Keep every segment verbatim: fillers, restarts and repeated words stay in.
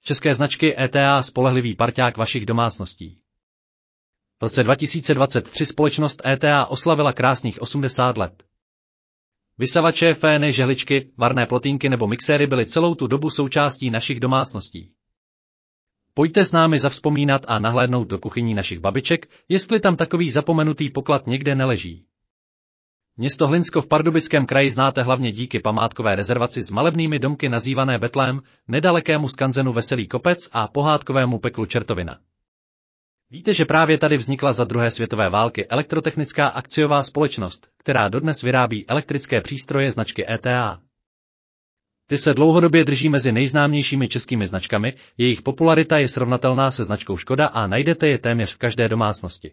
české značky E T A spolehlivý parťák vašich domácností. V roce dva tisíce dvacet tři společnost E T A oslavila krásných osmdesát let. Vysavače, fény, žehličky, varné plotínky nebo mixéry byly celou tu dobu součástí našich domácností. Pojďte s námi zavzpomínat a nahlédnout do kuchyní našich babiček, jestli tam takový zapomenutý poklad někde neleží. Město Hlinsko v Pardubickém kraji znáte hlavně díky památkové rezervaci s malebnými domky nazývané Betlém, nedalekému skanzenu Veselý kopec a pohádkovému peklu Čertovina. Víte, že právě tady vznikla za druhé světové války elektrotechnická akciová společnost, která dodnes vyrábí elektrické přístroje značky E T A. Ty se dlouhodobě drží mezi nejznámějšími českými značkami, jejich popularita je srovnatelná se značkou Škoda a najdete je téměř v každé domácnosti.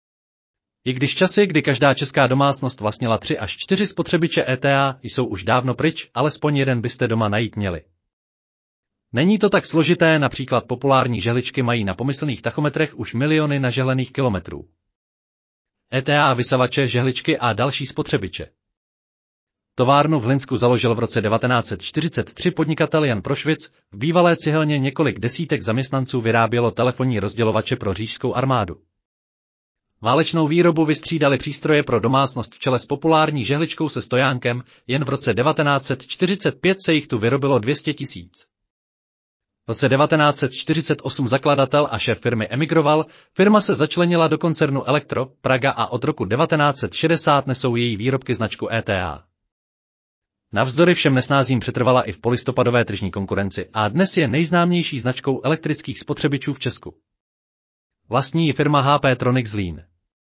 I když časy, kdy každá česká domácnost vlastnila tři až čtyři spotřebiče E T A, jsou už dávno pryč, alespoň jeden byste doma najít měli. Není to tak složité, například populární žehličky mají na pomyslných tachometrech už miliony nažehlených kilometrů. E T A vysavače, žehličky a další spotřebiče. Továrnu v Hlinsku založil v roce devatenáct set čtyřicet tři podnikatel Jan Prošvic, v bývalé cihelně několik desítek zaměstnanců vyrábělo telefonní rozdělovače pro říšskou armádu. Válečnou výrobu vystřídali přístroje pro domácnost v čele s populární žehličkou se stojánkem, jen v roce devatenáct set čtyřicet pět se jich tu vyrobilo dvě stě tisíc. V roce devatenáct set čtyřicet osm zakladatel a šéf firmy emigroval, firma se začlenila do koncernu Elektro, Praga a od roku devatenáct set šedesát nesou její výrobky značku E T A. Navzdory všem nesnázím přetrvala i v polistopadové tržní konkurenci a dnes je nejznámější značkou elektrických spotřebičů v Česku. Vlastní ji firma H P Tronic Zlín.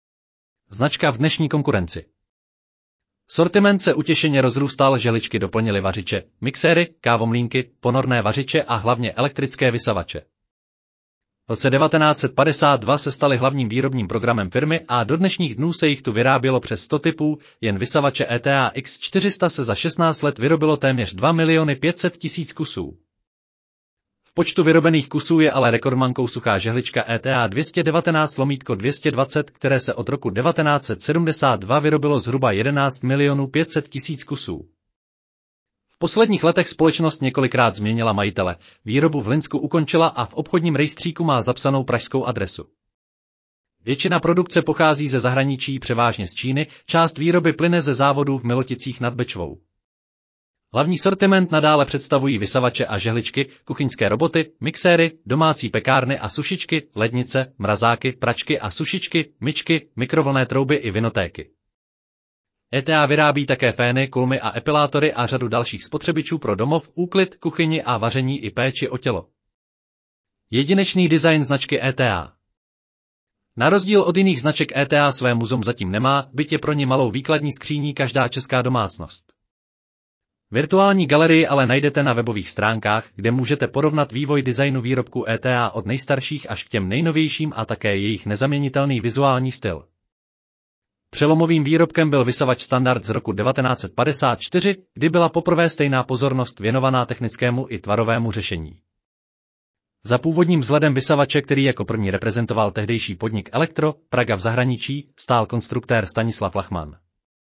Značka v dnešní konkurenci. Sortiment se utěšeně rozrůstal, žehličky doplnily vařiče, mixéry, kávomlýnky, ponorné vařiče a hlavně elektrické vysavače. V roce devatenáct set padesát dva se staly hlavním výrobním programem firmy a do dnešních dnů se jich tu vyrábělo přes sto typů, jen vysavače E T A X čtyři sta se za šestnáct let vyrobilo téměř dva miliony pět set tisíc kusů. V počtu vyrobených kusů je ale rekordmankou suchá žehlička E T A dvě stě devatenáct lomítko dvě stě dvacet, které se od roku devatenáct set sedmdesát dva vyrobilo zhruba jedenáct milionů pět set tisíc kusů. V posledních letech společnost několikrát změnila majitele, výrobu v Hlinsku ukončila a v obchodním rejstříku má zapsanou pražskou adresu. Většina produkce pochází ze zahraničí, převážně z Číny, část výroby plyne ze závodů v Miloticích nad Bečvou. Hlavní sortiment nadále představují vysavače a žehličky, kuchyňské roboty, mixéry, domácí pekárny a sušičky, lednice, mrazáky, pračky a sušičky, myčky, mikrovlnné trouby i vinotéky. E T A vyrábí také fény, kulmy a epilátory a řadu dalších spotřebičů pro domov, úklid, kuchyni a vaření i péči o tělo. Jedinečný design značky E T A. Na rozdíl od jiných značek E T A své muzeum zatím nemá, byť je pro ně malou výkladní skříní každá česká domácnost. Virtuální galerii ale najdete na webových stránkách, kde můžete porovnat vývoj designu výrobků E T A od nejstarších až k těm nejnovějším a také jejich nezaměnitelný vizuální styl. Přelomovým výrobkem byl vysavač Standard z roku devatenáct set padesát čtyři, kdy byla poprvé stejná pozornost věnovaná technickému i tvarovému řešení. Za původním vzhledem vysavače, který jako první reprezentoval tehdejší podnik Elektro, Praga v zahraničí, stál konstruktér Stanislav Lachman.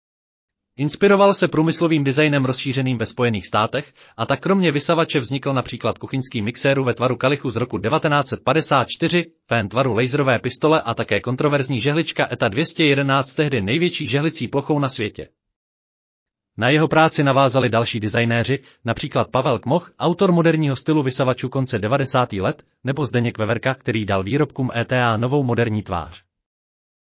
Inspiroval se průmyslovým designem rozšířeným ve Spojených státech a tak kromě vysavače vznikl například kuchyňský mixéru ve tvaru kalichu z roku devatenáct set padesát čtyři, fén tvaru laserové pistole a také kontroverzní žehlička E T A dvě stě jedenáct tehdy největší žehlicí plochou na světě. Na jeho práci navázali další designéři, například Pavel Kmoch, autor moderního stylu vysavačů konce devadesátých let, nebo Zdeněk Veverka, který dal výrobkům E T A novou moderní tvář.